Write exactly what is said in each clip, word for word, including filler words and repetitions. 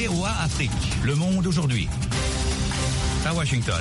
V O A Afrique. Le monde aujourd'hui. À Washington.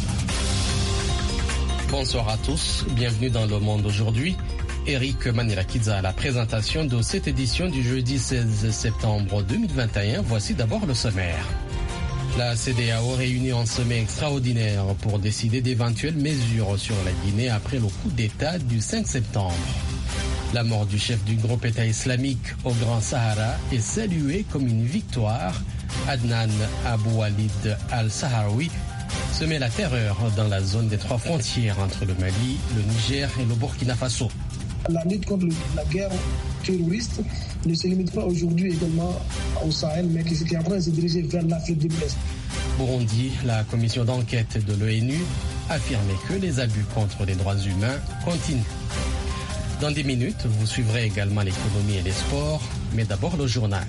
Bonsoir à tous, bienvenue dans Le Monde aujourd'hui. Eric Manirakidza à la présentation de cette édition du jeudi seize septembre deux mille vingt et un. Voici d'abord le sommaire. La C D A O réunit en sommet extraordinaire pour décider d'éventuelles mesures sur la Guinée après le coup d'État du cinq septembre. La mort du chef du groupe État islamique au Grand Sahara est saluée comme une victoire. Adnan Abou Walid al-Sahraoui semer la terreur dans la zone des trois frontières entre le Mali, le Niger et le Burkina Faso. La lutte contre la guerre terroriste ne se limite pas aujourd'hui également au Sahel, mais qui est en train de se diriger vers l'Afrique de l'Ouest. Burundi, la commission d'enquête de l'ONU a affirmé que les abus contre les droits humains continuent. Dans dix minutes, vous suivrez également l'économie et les sports, mais d'abord le journal.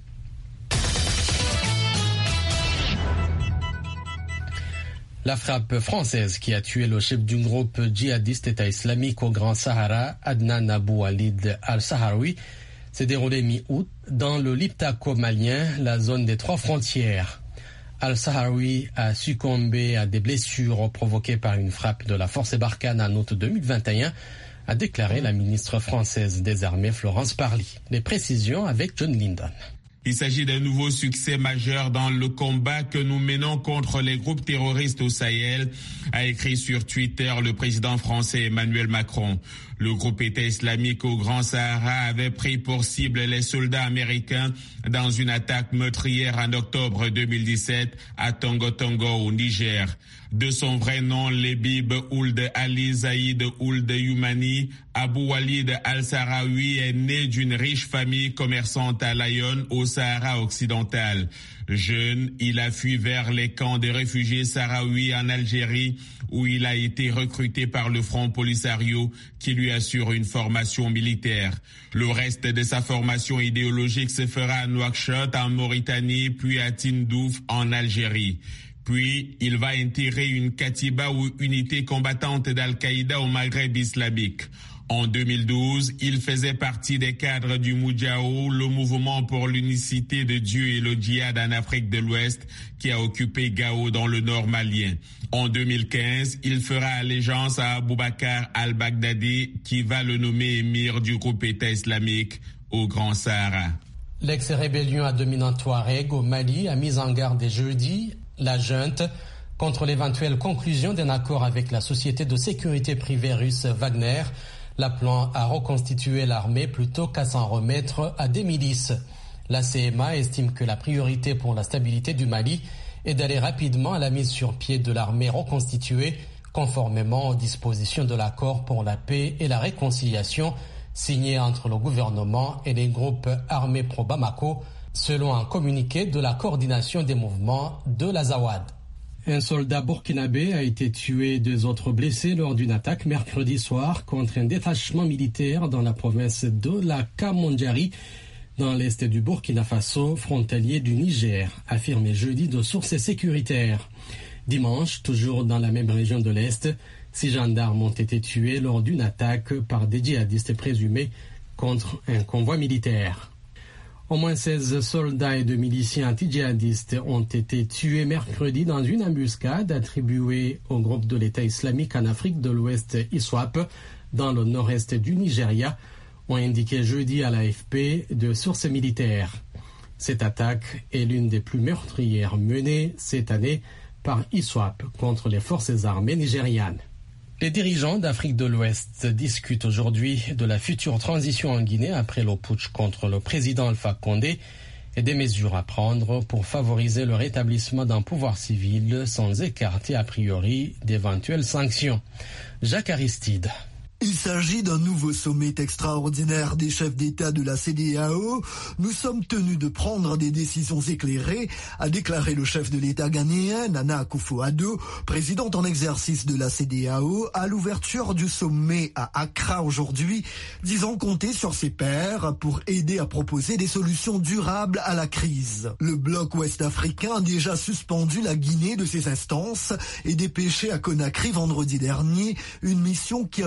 La frappe française qui a tué le chef du groupe djihadiste État islamique au Grand Sahara, Adnan Abou Walid al-Sahraoui, s'est déroulée mi-août dans le Liptako malien, la zone des trois frontières. Al-Sahraoui a succombé à des blessures provoquées par une frappe de la force Barkhane en août deux mille vingt et un, a déclaré la ministre française des Armées Florence Parly. Les précisions avec John Lyndon. Il s'agit d'un nouveau succès majeur dans le combat que nous menons contre les groupes terroristes au Sahel, a écrit sur Twitter le président français Emmanuel Macron. Le groupe État islamique au Grand Sahara avait pris pour cible les soldats américains dans une attaque meurtrière en octobre deux mille dix-sept à Tongo Tongo au Niger. De son vrai nom, Lebib Ould Ali Zaïd Ould Youmani, Abou Walid al-Sahraoui est né d'une riche famille commerçante à Lyon, au Sahara occidental. Jeune, il a fui vers les camps de réfugiés sahraouis en Algérie, où il a été recruté par le Front Polisario, qui lui assure une formation militaire. Le reste de sa formation idéologique se fera à Nouakchott, en Mauritanie, puis à Tindouf, en Algérie. Puis, il va intégrer une Katiba ou unité combattante d'Al-Qaïda au Maghreb islamique. En deux mille douze, il faisait partie des cadres du Moudjahou, le mouvement pour l'unicité de Dieu et le djihad en Afrique de l'Ouest, qui a occupé Gao dans le nord malien. En deux mille quinze, il fera allégeance à Boubacar al-Baghdadi, qui va le nommer émir du groupe État islamique au Grand Sahara. L'ex-rébellion à dominante Touareg au Mali a mis en garde dès jeudi la junte contre l'éventuelle conclusion d'un accord avec la société de sécurité privée russe Wagner, l'appelant à reconstituer l'armée plutôt qu'à s'en remettre à des milices. La C M A estime que la priorité pour la stabilité du Mali est d'aller rapidement à la mise sur pied de l'armée reconstituée, conformément aux dispositions de l'accord pour la paix et la réconciliation signé entre le gouvernement et les groupes armés pro-Bamako, selon un communiqué de la coordination des mouvements de l'Azawad. Un soldat burkinabé a été tué et deux autres blessés lors d'une attaque mercredi soir contre un détachement militaire dans la province de la Kamondjari, dans l'est du Burkina Faso, frontalier du Niger, affirmé jeudi de sources sécuritaires. Dimanche, toujours dans la même région de l'Est, six gendarmes ont été tués lors d'une attaque par des djihadistes présumés contre un convoi militaire. Au moins seize soldats et deux miliciens anti-djihadistes ont été tués mercredi dans une embuscade attribuée au groupe de l'État islamique en Afrique de l'Ouest ISWAP, dans le nord-est du Nigeria, ont indiqué jeudi à l'A F P de sources militaires. Cette attaque est l'une des plus meurtrières menées cette année par ISWAP contre les forces armées nigérianes. Les dirigeants d'Afrique de l'Ouest discutent aujourd'hui de la future transition en Guinée après le putsch contre le président Alpha Condé et des mesures à prendre pour favoriser le rétablissement d'un pouvoir civil sans écarter a priori d'éventuelles sanctions. Jacques Aristide. Il s'agit d'un nouveau sommet extraordinaire des chefs d'État de la C D A O. Nous sommes tenus de prendre des décisions éclairées, a déclaré le chef de l'État ghanéen, Nana Akufo-Addo, président en exercice de la C D A O, à l'ouverture du sommet à Accra aujourd'hui, disant compter sur ses pairs pour aider à proposer des solutions durables à la crise. Le bloc ouest-africain a déjà suspendu la Guinée de ses instances et dépêché à Conakry vendredi dernier une mission qui a pu rencontrer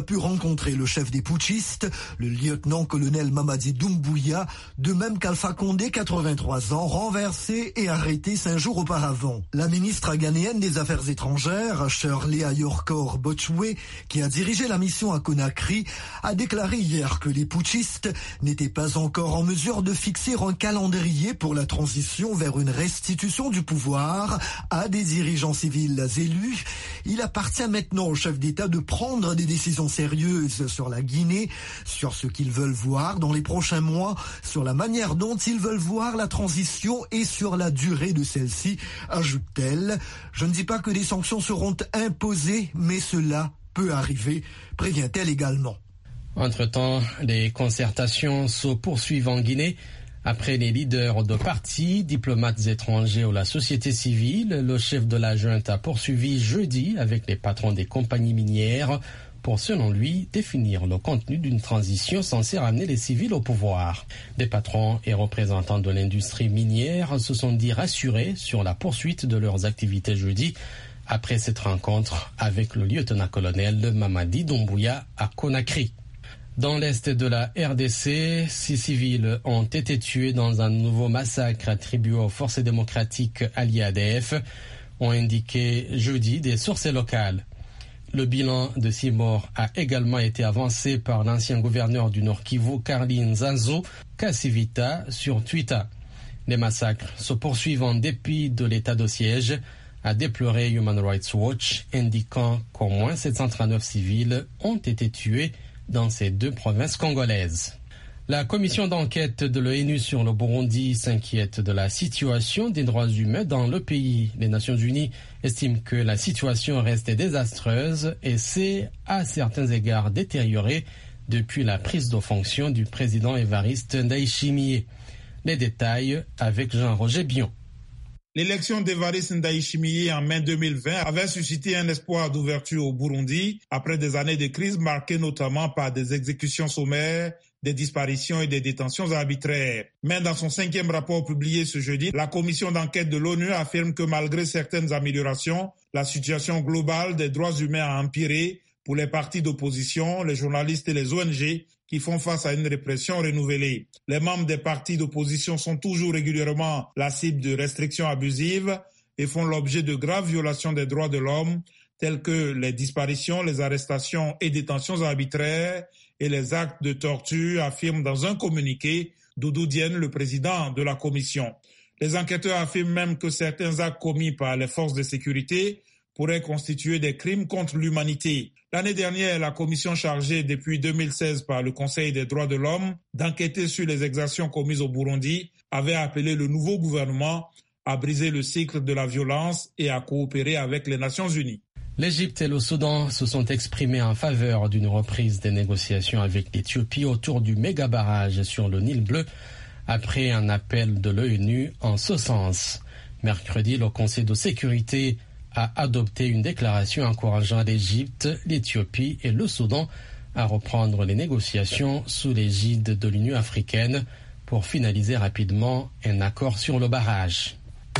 rencontré le chef des putschistes, le lieutenant-colonel Mamadi Doumbouya, de même qu'Alpha Condé, quatre-vingt-trois ans, renversé et arrêté cinq jours auparavant. La ministre ghanéenne des Affaires étrangères, Shirley Ayorkor Botchwe, qui a dirigé la mission à Conakry, a déclaré hier que les putschistes n'étaient pas encore en mesure de fixer un calendrier pour la transition vers une restitution du pouvoir à des dirigeants civils élus. Il appartient maintenant au chef d'État de prendre des décisions sérieuses sur la Guinée, sur ce qu'ils veulent voir dans les prochains mois, sur la manière dont ils veulent voir la transition et sur la durée de celle-ci, ajoute-t-elle. Je ne dis pas que des sanctions seront imposées, mais cela peut arriver, prévient-elle également. Entre-temps, les concertations se poursuivent en Guinée. Après les leaders de partis, diplomates étrangers ou la société civile, le chef de la junte a poursuivi jeudi avec les patrons des compagnies minières pour, selon lui, définir le contenu d'une transition censée ramener les civils au pouvoir. Des patrons et représentants de l'industrie minière se sont dit rassurés sur la poursuite de leurs activités jeudi après cette rencontre avec le lieutenant-colonel Mamadi Doumbouya à Conakry. Dans l'est de la R D C, six civils ont été tués dans un nouveau massacre attribué aux forces démocratiques alliées A D F, ont indiqué jeudi des sources locales. Le bilan de six morts a également été avancé par l'ancien gouverneur du Nord Kivu, Karlin Zazo Kasivita, sur Twitter. Les massacres se poursuivent en dépit de l'état de siège, a déploré Human Rights Watch, indiquant qu'au moins sept cent trente-neuf civils ont été tués dans ces deux provinces congolaises. La commission d'enquête de l'ONU sur le Burundi s'inquiète de la situation des droits humains dans le pays. Les Nations Unies estiment que la situation reste désastreuse et s'est à certains égards détériorée depuis la prise de fonction du président Évariste Ndayishimiye. Les détails avec Jean-Roger Bion. L'élection d'Évariste Ndayishimiye en mai deux mille vingt avait suscité un espoir d'ouverture au Burundi après des années de crise marquées notamment par des exécutions sommaires, des disparitions et des détentions arbitraires. Mais dans son cinquième rapport publié ce jeudi, la commission d'enquête de l'ONU affirme que malgré certaines améliorations, la situation globale des droits humains a empiré pour les partis d'opposition, les journalistes et les O N G qui font face à une répression renouvelée. Les membres des partis d'opposition sont toujours régulièrement la cible de restrictions abusives et font l'objet de graves violations des droits de l'homme, telles que les disparitions, les arrestations et détentions arbitraires et les actes de torture, affirme dans un communiqué Doudou Diène, le président de la commission. Les enquêteurs affirment même que certains actes commis par les forces de sécurité pourraient constituer des crimes contre l'humanité. L'année dernière, la commission chargée depuis deux mille seize par le Conseil des droits de l'homme d'enquêter sur les exactions commises au Burundi avait appelé le nouveau gouvernement à briser le cycle de la violence et à coopérer avec les Nations Unies. L'Égypte et le Soudan se sont exprimés en faveur d'une reprise des négociations avec l'Éthiopie autour du méga barrage sur le Nil bleu après un appel de l'ONU en ce sens. Mercredi, le Conseil de sécurité a adopté une déclaration encourageant l'Égypte, l'Éthiopie et le Soudan à reprendre les négociations sous l'égide de l'Union africaine pour finaliser rapidement un accord sur le barrage.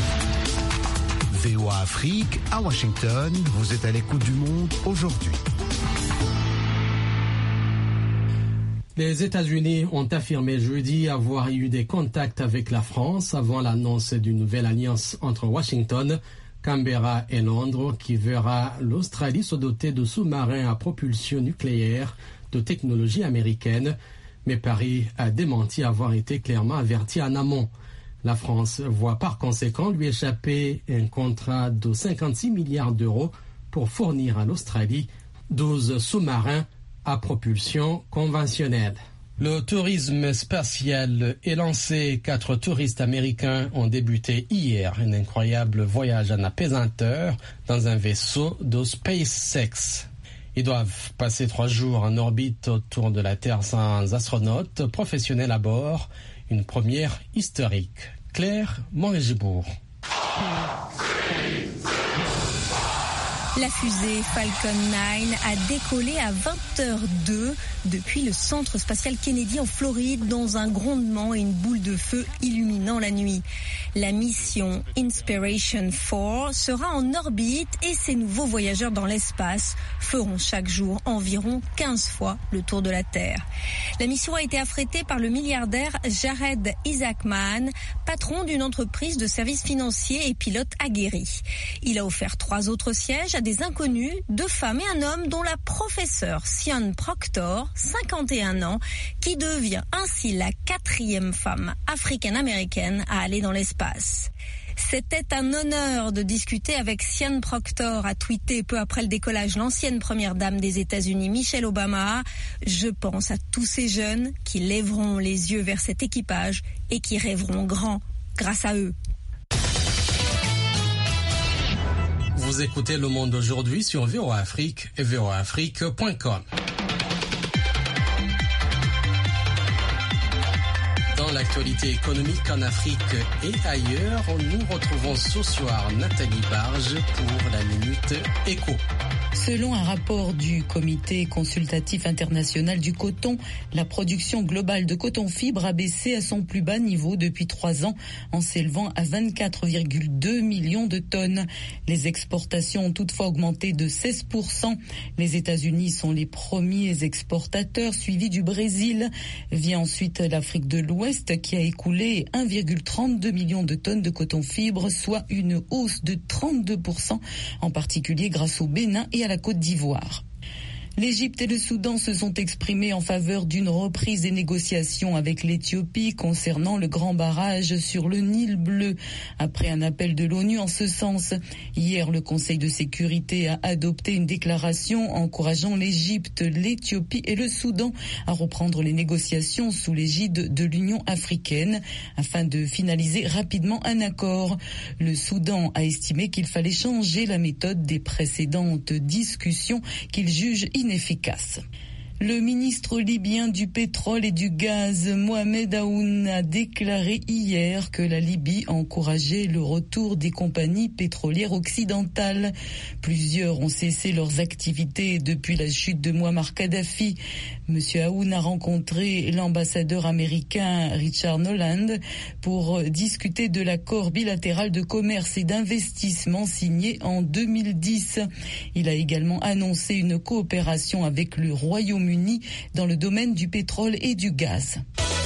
V O A Afrique, à Washington, vous êtes à l'écoute du monde aujourd'hui. Les États-Unis ont affirmé jeudi avoir eu des contacts avec la France avant l'annonce d'une nouvelle alliance entre Washington, Canberra et Londres qui verra l'Australie se doter de sous-marins à propulsion nucléaire de technologie américaine, mais Paris a démenti avoir été clairement averti en amont. La France voit par conséquent lui échapper un contrat de cinquante-six milliards d'euros pour fournir à l'Australie douze sous-marins à propulsion conventionnelle. Le tourisme spatial est lancé. Quatre touristes américains ont débuté hier un incroyable voyage en apesanteur dans un vaisseau de SpaceX. Ils doivent passer trois jours en orbite autour de la Terre sans astronautes professionnels à bord. Une première historique. Claire Morégibourg. La fusée Falcon neuf a décollé à vingt heures deux depuis le centre spatial Kennedy en Floride dans un grondement et une boule de feu illuminant la nuit. La mission Inspiration quatre sera en orbite et ses nouveaux voyageurs dans l'espace feront chaque jour environ quinze fois le tour de la Terre. La mission a été affrétée par le milliardaire Jared Isaacman, patron d'une entreprise de services financiers et pilote aguerri. Il a offert trois autres sièges à des inconnus, deux femmes et un homme dont la professeure Sian Proctor, cinquante et un ans, qui devient ainsi la quatrième femme africaine-américaine à aller dans l'espace. C'était un honneur de discuter avec Sian Proctor, a tweeté peu après le décollage l'ancienne première dame des États-Unis, Michelle Obama. Je pense à tous ces jeunes qui lèveront les yeux vers cet équipage et qui rêveront grand grâce à eux. Vous écoutez Le Monde aujourd'hui sur V O A Afrique et V O A Afrique point com. Dans l'actualité économique en Afrique et ailleurs, nous retrouvons ce soir Nathalie Barge pour la Minute Éco. Selon un rapport du Comité consultatif international du coton, la production globale de coton-fibre a baissé à son plus bas niveau depuis trois ans en s'élevant à vingt-quatre virgule deux millions de tonnes. Les exportations ont toutefois augmenté de seize pour cent. Les États-Unis sont les premiers exportateurs, suivis du Brésil. Vient ensuite l'Afrique de l'Ouest qui a écoulé un virgule trente-deux million de tonnes de coton-fibre, soit une hausse de trente-deux pour cent, en particulier grâce au Bénin et à la Côte d'Ivoire. L'Égypte et le Soudan se sont exprimés en faveur d'une reprise des négociations avec l'Éthiopie concernant le grand barrage sur le Nil bleu, après un appel de l'ONU en ce sens. Hier, le Conseil de sécurité a adopté une déclaration encourageant l'Égypte, l'Éthiopie et le Soudan à reprendre les négociations sous l'égide de l'Union africaine afin de finaliser rapidement un accord. Le Soudan a estimé qu'il fallait changer la méthode des précédentes discussions qu'il juge inefficace. Inefficace. Le ministre libyen du pétrole et du gaz, Mohamed Aoun, a déclaré hier que la Libye encourageait le retour des compagnies pétrolières occidentales. Plusieurs ont cessé leurs activités depuis la chute de Muammar Kadhafi. Monsieur Aoun a rencontré l'ambassadeur américain Richard Noland pour discuter de l'accord bilatéral de commerce et d'investissement signé en deux mille dix. Il a également annoncé une coopération avec le Royaume-Uni dans le domaine du pétrole et du gaz.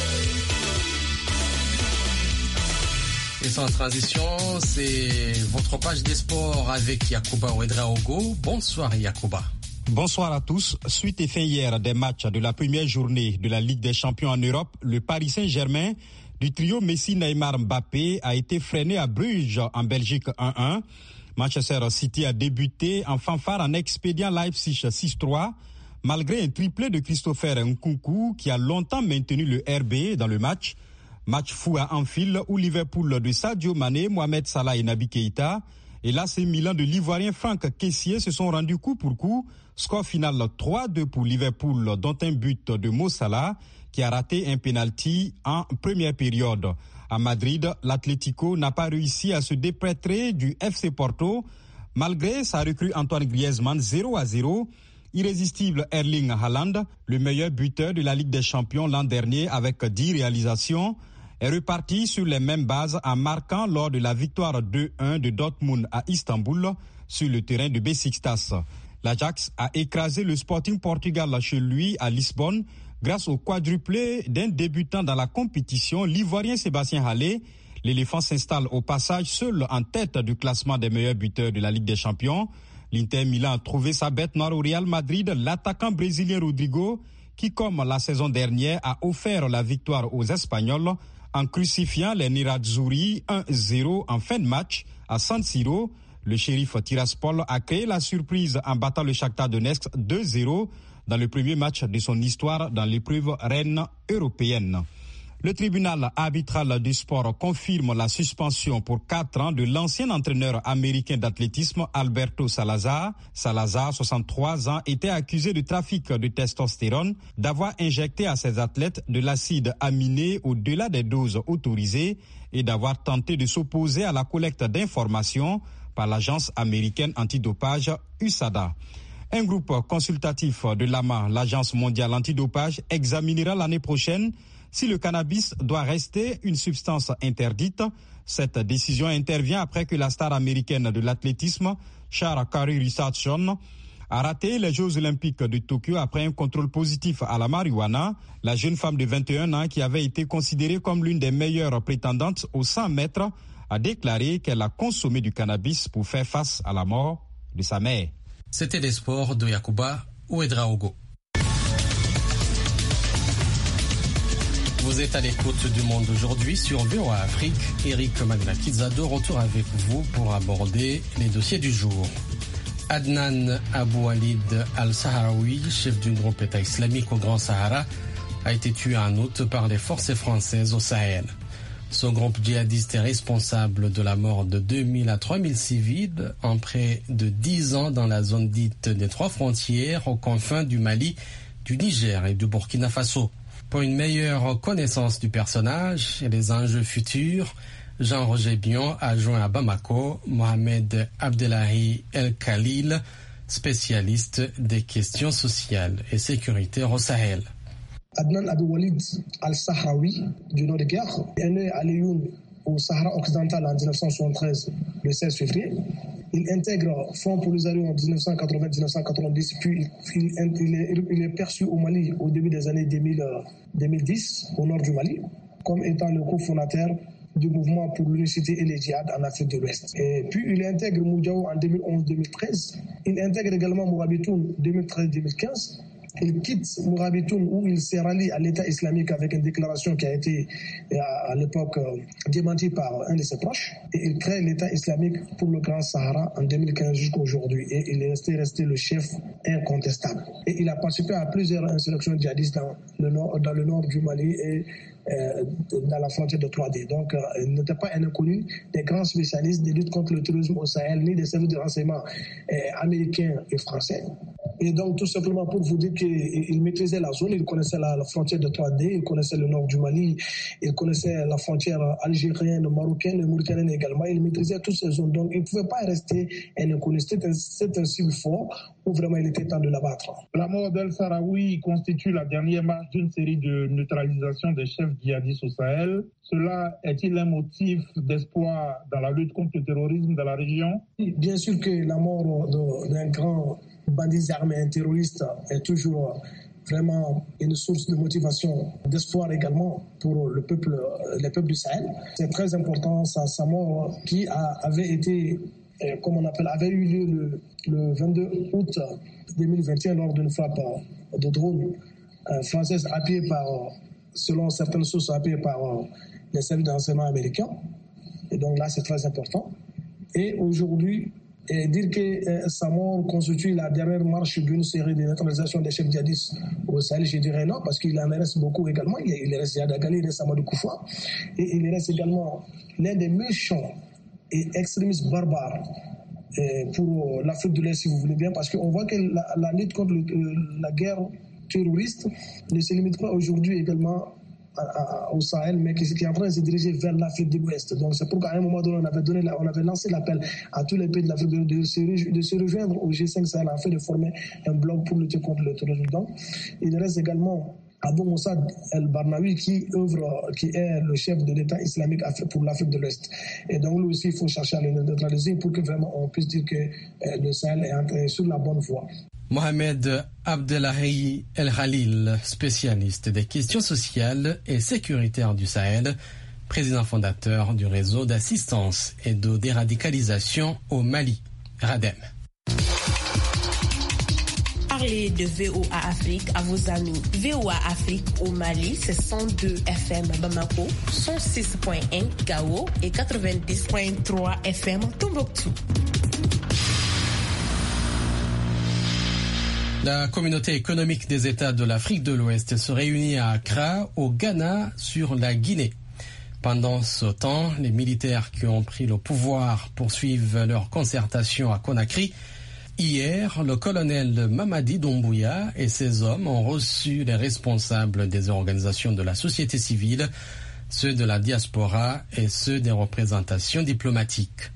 Et sans transition, c'est votre page des sports avec Yacouba Ouedraogo. Bonsoir Yacouba. Bonsoir à tous. Suite et fin hier des matchs de la première journée de la Ligue des Champions en Europe, le Paris Saint-Germain du trio Messi, Neymar, Mbappé a été freiné à Bruges en Belgique un un. Manchester City a débuté en fanfare en expédiant Leipzig six trois. Malgré un triplé de Christopher Nkunku qui a longtemps maintenu le R B dans le match. Match fou à Anfield où Liverpool de Sadio Mané, Mohamed Salah et Naby Keïta et l'A C Milan de l'Ivoirien Franck Kessié se sont rendus coup pour coup. Score final trois deux pour Liverpool, dont un but de Mo Salah qui a raté un penalty en première période. À Madrid, l'Atlético n'a pas réussi à se dépêtrer du F C Porto malgré sa recrue Antoine Griezmann zéro à zéro. Irrésistible Erling Haaland, le meilleur buteur de la Ligue des Champions l'an dernier avec dix réalisations, est reparti sur les mêmes bases en marquant lors de la victoire deux un de Dortmund à Istanbul sur le terrain de Besiktas. L'Ajax a écrasé le Sporting Portugal chez lui à Lisbonne grâce au quadruplé d'un débutant dans la compétition, l'Ivoirien Sébastien Haller. L'éléphant s'installe au passage seul en tête du classement des meilleurs buteurs de la Ligue des Champions. L'Inter Milan a trouvé sa bête noire au Real Madrid, l'attaquant brésilien Rodrigo, qui, comme la saison dernière, a offert la victoire aux Espagnols en crucifiant les Nerazzurri un zéro en fin de match à San Siro. Le shérif Tiraspol a créé la surprise en battant le Shakhtar Donetsk deux zéro dans le premier match de son histoire dans l'épreuve reine européenne. Le tribunal arbitral du sport confirme la suspension pour quatre ans de l'ancien entraîneur américain d'athlétisme Alberto Salazar. Salazar, soixante-trois ans, était accusé de trafic de testostérone, d'avoir injecté à ses athlètes de l'acide aminé au-delà des doses autorisées et d'avoir tenté de s'opposer à la collecte d'informations par l'agence américaine antidopage U S A D A. Un groupe consultatif de l'A M A, l'agence mondiale antidopage, examinera l'année prochaine si le cannabis doit rester une substance interdite. Cette décision intervient après que la star américaine de l'athlétisme, Sha'Carri Richardson, a raté les Jeux olympiques de Tokyo après un contrôle positif à la marijuana. La jeune femme de vingt et un ans, qui avait été considérée comme l'une des meilleures prétendantes aux cent mètres, a déclaré qu'elle a consommé du cannabis pour faire face à la mort de sa mère. C'était les sports de Yakuba Ouedraogo. Vous êtes à l'écoute du Monde aujourd'hui sur V O A Afrique. Eric Magna-Kizado, retour avec vous pour aborder les dossiers du jour. Adnan Abou Walid al-Sahraoui, chef du groupe État islamique au Grand Sahara, a été tué en août par les forces françaises au Sahel. Ce groupe djihadiste est responsable de la mort de deux mille à trois mille civils en près de dix ans dans la zone dite des trois frontières aux confins du Mali, du Niger et du Burkina Faso. Pour une meilleure connaissance du personnage et des enjeux futurs, Jean-Roger Bion a joint à Bamako Mohamed Abdelahi El Khalil, spécialiste des questions sociales et sécuritaires au Sahel. Adnan Abou Walid al-Sahraoui, du nom de guerre, est né à Lyoun, au Sahara occidental en dix-neuf cent soixante-treize, le seize février. Il intègre Front Polisario en dix-neuf cent quatre-vingts à dix-neuf cent quatre-vingt-dix, puis il, il, est, il est perçu au Mali au début des années deux mille, deux mille dix, au nord du Mali, comme étant le cofondateur du mouvement pour l'unicité et les djihad en Afrique de l'Ouest. Et puis il intègre Moudjaou en deux mille onze deux mille treize. Il intègre également Mourabitoun deux mille treize deux mille quinze. Il quitte Mourabitoun où il s'est rallié à l'État islamique avec une déclaration qui a été à l'époque démentie par un de ses proches. Et il crée l'État islamique pour le Grand Sahara en deux mille quinze jusqu'à aujourd'hui. Et il est resté, resté le chef incontestable. Et il a participé à plusieurs insurrections djihadistes dans le nord, dans le nord du Mali et euh, dans la frontière de trois D. Donc, euh, il n'était pas un inconnu des grands spécialistes des luttes contre le terrorisme au Sahel, ni des services de renseignement euh, américains et français. Et donc, tout simplement pour vous dire qu'il maîtrisait la zone, il connaissait la, la frontière de trois D, il connaissait le nord du Mali, il connaissait la frontière algérienne, marocaine et mauritanienne également, il maîtrisait toutes ces zones. Donc, il ne pouvait pas rester un inconnu. C'est un, c'est un cible fort où vraiment il était temps de l'abattre. La mort d'El-Sahraoui constitue la dernière marche d'une série de neutralisation des chefs djihadistes au Sahel. Cela est-il un motif d'espoir dans la lutte contre le terrorisme dans la région? Bien sûr que la mort de, d'un grand bandit armé, un terroriste, est toujours vraiment une source de motivation, d'espoir également pour le peuple, les peuples du Sahel. C'est très important, sa, sa mort qui a, avait été, comme on appelle, avait eu lieu le, le vingt-deux août deux mille vingt et un lors d'une frappe de drone euh, française appuyée par, selon certaines sources, appuyée par euh, les services de renseignement américains. Et donc là, c'est très important. Et aujourd'hui, et dire que euh, sa mort constitue la dernière marche d'une série de neutralisation des chefs djihadistes au Sahel, je dirais non, parce qu'il en reste beaucoup également. Il, il reste Yad Agali, il reste Amadou Koufa, et il reste également l'un des méchants et extrémistes barbares euh, pour l'Afrique de l'Est, si vous voulez bien, parce qu'on voit que la, la lutte contre le, la guerre terroriste ne se limite pas aujourd'hui également À, à, au Sahel, mais qui, qui est en train de se diriger vers l'Afrique de l'Ouest. Donc c'est pourquoi à un moment donné, on avait, donné la, on avait lancé l'appel à tous les pays de l'Afrique de, de, de, de se rejoindre au G cinq Sahel afin de former un bloc pour lutter contre le terrorisme. Donc il reste également Abou Moussa El-Barnaoui qui œuvre, qui est le chef de l'État islamique pour l'Afrique de l'Ouest. Et donc lui aussi, il faut chercher à le neutraliser pour que vraiment on puisse dire que euh, le Sahel est sur la bonne voie. Mohamed Abdelahi El Khalil, spécialiste des questions sociales et sécuritaires du Sahel, président fondateur du réseau d'assistance et de déradicalisation au Mali, RADEM. Parlez de V O A Afrique à vos amis. V O A Afrique au Mali, c'est cent deux F M Bamako, cent six point un Gao et quatre-vingt-dix point trois F M Tombouctou. La communauté économique des États de l'Afrique de l'Ouest se réunit à Accra, au Ghana, sur la Guinée. Pendant ce temps, les militaires qui ont pris le pouvoir poursuivent leur concertation à Conakry. Hier, le colonel Mamadi Doumbouya et ses hommes ont reçu les responsables des organisations de la société civile, ceux de la diaspora et ceux des représentations diplomatiques.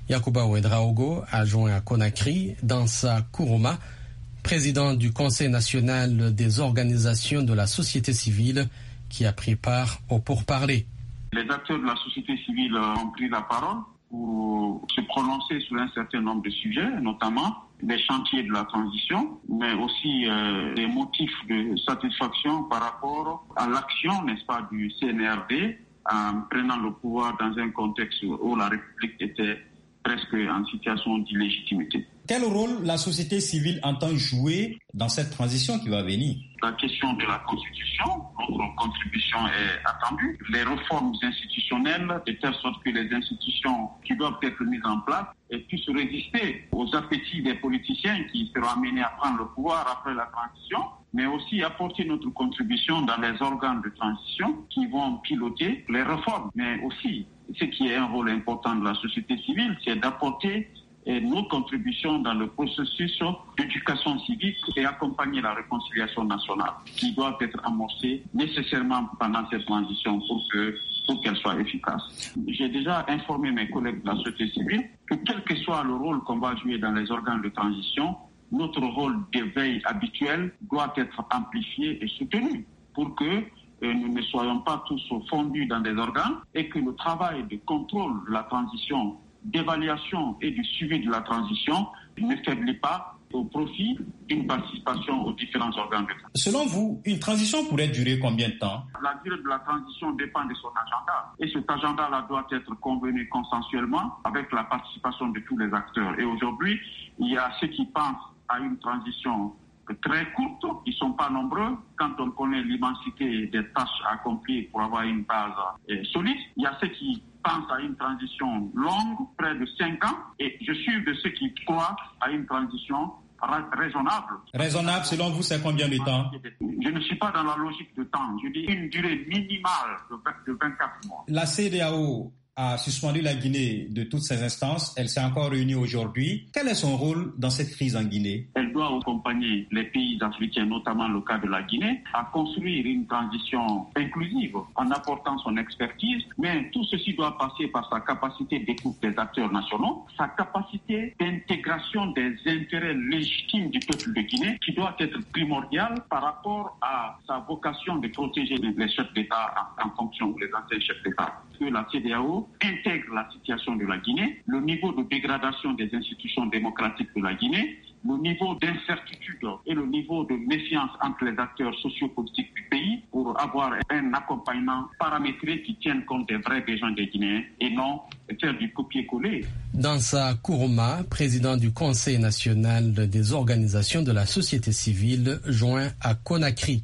Yacouba Ouedraogo a joint à Conakry Dansa Kourouma, président du Conseil national des organisations de la société civile, qui a pris part au pourparlers. Les acteurs de la société civile ont pris la parole pour se prononcer sur un certain nombre de sujets, notamment les chantiers de la transition, mais aussi euh, des motifs de satisfaction par rapport à l'action, n'est-ce pas, du C N R D en prenant le pouvoir dans un contexte où la République était presque en situation d'illégitimité. Quel rôle la société civile entend jouer dans cette transition qui va venir? La question de la Constitution, notre contribution est attendue. Les réformes institutionnelles, de telle sorte que les institutions qui doivent être mises en place puissent résister aux appétits des politiciens qui seront amenés à prendre le pouvoir après la transition, mais aussi apporter notre contribution dans les organes de transition qui vont piloter les réformes. Mais aussi, ce qui est un rôle important de la société civile, c'est d'apporter et nos contributions dans le processus d'éducation civique et accompagner la réconciliation nationale qui doit être amorcée nécessairement pendant cette transition pour que pour qu'elle soit efficace. J'ai déjà informé mes collègues de la société civile que quel que soit le rôle qu'on va jouer dans les organes de transition, notre rôle de veille habituel doit être amplifié et soutenu pour que et nous ne soyons pas tous fondus dans des organes et que le travail de contrôle de la transition, d'évaluation et du suivi de la transition ne faiblit pas au profit d'une participation aux différents organes de transition. Selon vous, une transition pourrait durer combien de temps? La durée de la transition dépend de son agenda. Et cet agenda-là doit être convenu consensuellement avec la participation de tous les acteurs. Et aujourd'hui, il y a ceux qui pensent à une transition très courte, ils ne sont pas nombreux. Quand on connaît l'immensité des tâches à accomplir pour avoir une base eh, solide, il y a ceux qui pensent à une transition longue, près de cinq ans, et je suis de ceux qui croient à une transition raisonnable. Raisonnable, selon vous, c'est combien de temps? Je ne suis pas dans la logique de temps. Je dis une durée minimale de vingt-quatre mois. La C E D E A O a suspendu la Guinée de toutes ses instances. Elle s'est encore réunie aujourd'hui. Quel est son rôle dans cette crise en Guinée? Elle doit accompagner les pays africains, notamment le cas de la Guinée, à construire une transition inclusive en apportant son expertise. Mais tout ceci doit passer par sa capacité d'écoute des acteurs nationaux, sa capacité d'intégration des intérêts légitimes du peuple de Guinée, qui doit être primordiale par rapport à sa vocation de protéger les chefs d'État en, en fonction des anciens chefs d'État. Que la C E D E A O intègre la situation de la Guinée, le niveau de dégradation des institutions démocratiques de la Guinée, le niveau d'incertitude et le niveau de méfiance entre les acteurs sociopolitiques du pays pour avoir un accompagnement paramétré qui tienne compte des vrais besoins des Guinéens et non faire du copier-coller. Dansa Kourouma, président du Conseil national des organisations de la société civile, joint à Conakry.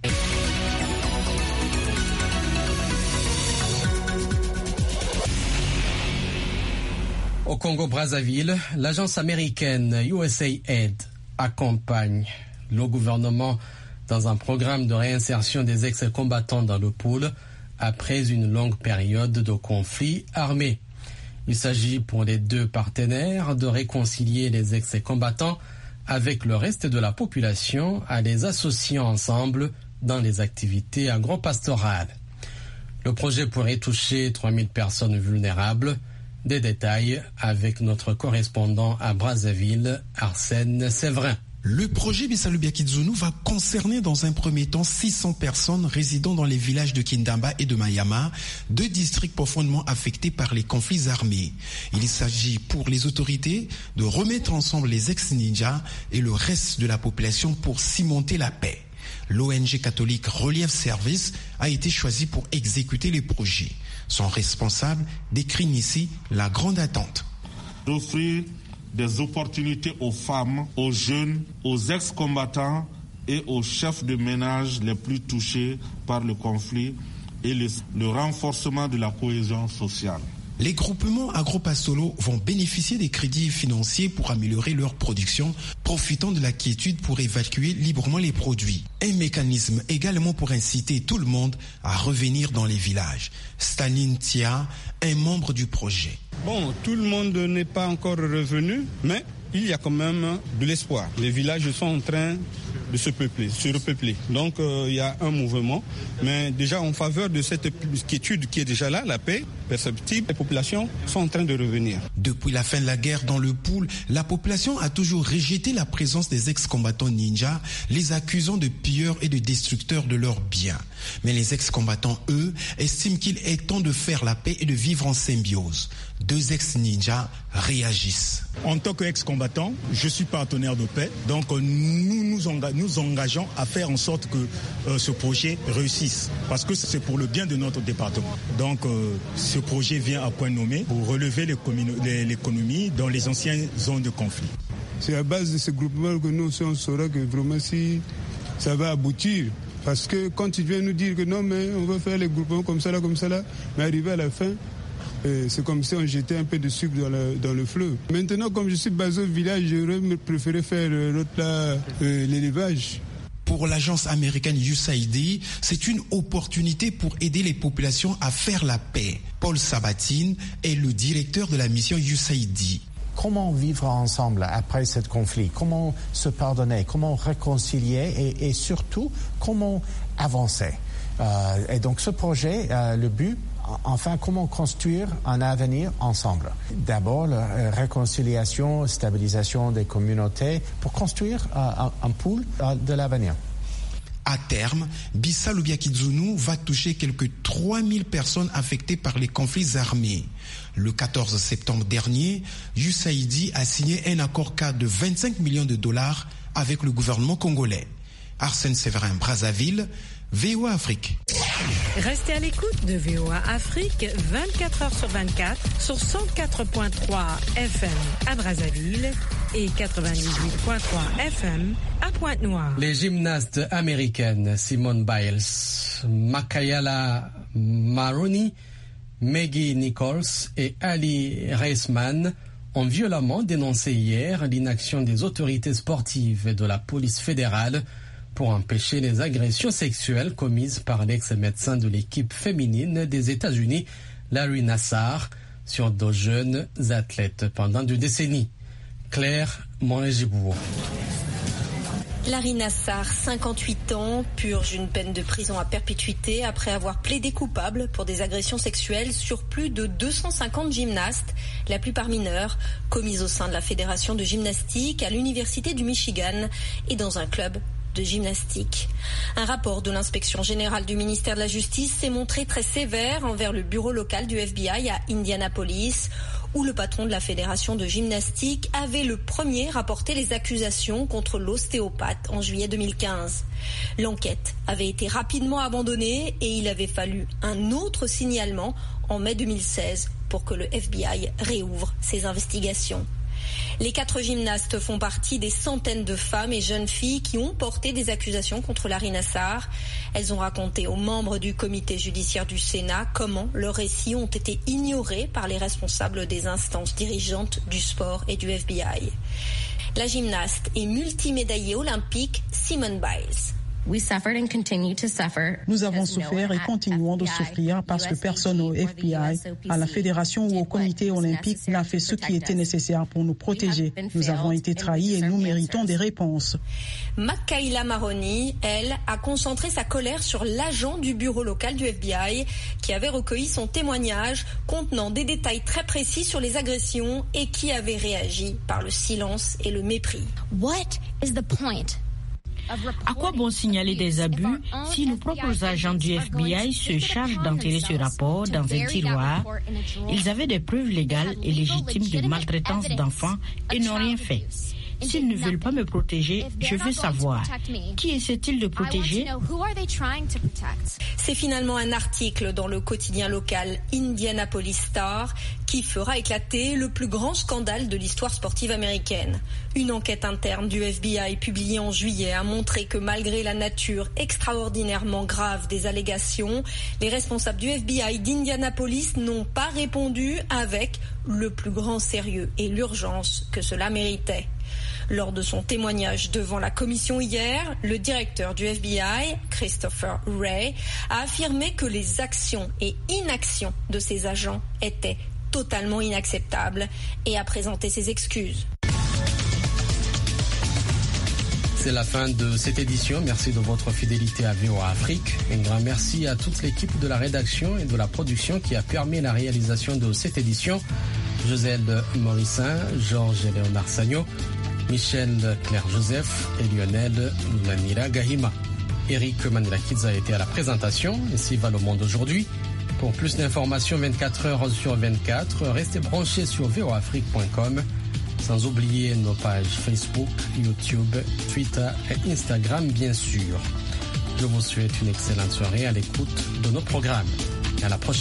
Au Congo-Brazzaville, l'agence américaine U S A I D accompagne le gouvernement dans un programme de réinsertion des ex-combattants dans le pôle après une longue période de conflit armé. Il s'agit pour les deux partenaires de réconcilier les ex-combattants avec le reste de la population en les associant ensemble dans les activités agro-pastorales. Le projet pourrait toucher trois mille personnes vulnérables. Des détails avec notre correspondant à Brazzaville, Arsène Séverin. Le projet Bissalu Biakizunu va concerner dans un premier temps six cents personnes résidant dans les villages de Kindamba et de Mayama, deux districts profondément affectés par les conflits armés. Il s'agit pour les autorités de remettre ensemble les ex-ninjas et le reste de la population pour cimenter la paix. L'O N G catholique Relief Service a été choisi pour exécuter les projets. Son responsable décrit ici la grande attente. D'offrir des opportunités aux femmes, aux jeunes, aux ex-combattants et aux chefs de ménage les plus touchés par le conflit et le, le renforcement de la cohésion sociale. Les groupements agro-pastoraux vont bénéficier des crédits financiers pour améliorer leur production, profitant de la quiétude pour évacuer librement les produits. Un mécanisme également pour inciter tout le monde à revenir dans les villages. Staline Tia, un membre du projet. Bon, tout le monde n'est pas encore revenu, mais il y a quand même de l'espoir. Les villages sont en train de se peupler, se repeupler. Donc euh, il y a un mouvement, mais déjà en faveur de cette quiétude qui est déjà là, la paix perceptible, les populations sont en train de revenir. Depuis la fin de la guerre dans le Pool, la population a toujours rejeté la présence des ex-combattants ninjas, les accusant de pilleurs et de destructeurs de leurs biens. Mais les ex-combattants, eux, estiment qu'il est temps de faire la paix et de vivre en symbiose. Deux ex-ninjas réagissent. En tant qu'ex-combattant, je suis partenaire de paix, donc nous nous, enga- nous engageons à faire en sorte que euh, ce projet réussisse, parce que c'est pour le bien de notre département. Donc euh, ce projet vient à point nommé pour relever l'économie dans les anciennes zones de conflit. C'est à base de ce groupement que nous on saura que vraiment si ça va aboutir. Parce que quand tu viens nous dire que non, mais on va faire les groupements comme ça, là, comme ça, là, mais arrivé à la fin, euh, c'est comme si on jetait un peu de sucre dans le, dans le fleuve. Maintenant, comme je suis basé au village, j'aurais préféré faire euh, l'autre là, euh, l'élevage. Pour l'agence américaine U S A I D, c'est une opportunité pour aider les populations à faire la paix. Paul Sabatine est le directeur de la mission U S A I D. Comment vivre ensemble après ce conflit? Comment se pardonner? Comment réconcilier? Et, et surtout, comment avancer? euh, Et donc ce projet, euh, le but, enfin, comment construire un avenir ensemble? D'abord, la réconciliation, stabilisation des communautés pour construire euh, un, un pool euh, de l'avenir. À terme, Bissa Lubiakizunu va toucher quelques trois mille personnes affectées par les conflits armés. Le quatorze septembre dernier, U S A I D a signé un accord cadre de vingt-cinq millions de dollars avec le gouvernement congolais. Arsène Séverin, Brazzaville, V O A Afrique. Restez à l'écoute de V O A Afrique vingt-quatre heures sur vingt-quatre sur cent quatre virgule trois F M à Brazzaville et quatre-vingt-dix-huit virgule trois F M à Pointe-Noire. Les gymnastes américaines Simone Biles, Makayala Maroney, Maggie Nichols et Ali Reisman ont violemment dénoncé hier l'inaction des autorités sportives et de la police fédérale pour empêcher les agressions sexuelles commises par l'ex-médecin de l'équipe féminine des États-Unis, Larry Nassar, sur deux jeunes athlètes pendant deux décennies. Claire Monégibou. Larry Nassar, cinquante-huit ans, purge une peine de prison à perpétuité après avoir plaidé coupable pour des agressions sexuelles sur plus de deux cent cinquante gymnastes, la plupart mineurs, commises au sein de la Fédération de gymnastique à l'Université du Michigan et dans un club de gymnastique. Un rapport de l'inspection générale du ministère de la Justice s'est montré très sévère envers le bureau local du F B I à Indianapolis, où le patron de la fédération de gymnastique avait le premier rapporté les accusations contre l'ostéopathe en juillet deux mille quinze. L'enquête avait été rapidement abandonnée et il avait fallu un autre signalement en mai deux mille seize pour que le F B I réouvre ses investigations. Les quatre gymnastes font partie des centaines de femmes et jeunes filles qui ont porté des accusations contre Larry Nassar. Elles ont raconté aux membres du comité judiciaire du Sénat comment leurs récits ont été ignorés par les responsables des instances dirigeantes du sport et du F B I. La gymnaste et multimédaillée olympique Simone Biles. Nous avons souffert et continuons de souffrir parce que personne au F B I, à la fédération ou au comité olympique n'a fait ce qui était nécessaire pour nous protéger. Nous avons été trahis et nous méritons des réponses. Makayala Maroney, elle, a concentré sa colère sur l'agent du bureau local du F B I qui avait recueilli son témoignage contenant des détails très précis sur les agressions et qui avait réagi par le silence et le mépris. What is the point? À quoi bon signaler des abus si nos propres agents du F B I se chargent d'enterrer ce rapport dans un tiroir? Ils avaient des preuves légales et légitimes de maltraitance d'enfants et n'ont rien fait. S'ils ne veulent pas me protéger, je veux savoir, qui essaient-ils de protéger? C'est finalement un article dans le quotidien local Indianapolis Star qui fera éclater le plus grand scandale de l'histoire sportive américaine. Une enquête interne du F B I publiée en juillet a montré que malgré la nature extraordinairement grave des allégations, les responsables du F B I d'Indianapolis n'ont pas répondu avec le plus grand sérieux et l'urgence que cela méritait. Lors de son témoignage devant la commission hier, le directeur du F B I, Christopher Wray, a affirmé que les actions et inactions de ses agents étaient totalement inacceptables et a présenté ses excuses. C'est la fin de cette édition. Merci de votre fidélité à V O A Afrique. Un grand merci à toute l'équipe de la rédaction et de la production qui a permis la réalisation de cette édition. Joselle Morissin, Georges Léonard Sagno, Michel Claire-Joseph et Lionel Manira Gahima. Eric Manilakidze a été à la présentation. Ainsi va le monde aujourd'hui. Pour plus d'informations vingt-quatre heures sur vingt-quatre, restez branchés sur v o afrique point com. Sans oublier nos pages Facebook, YouTube, Twitter et Instagram, bien sûr. Je vous souhaite une excellente soirée à l'écoute de nos programmes. À la prochaine.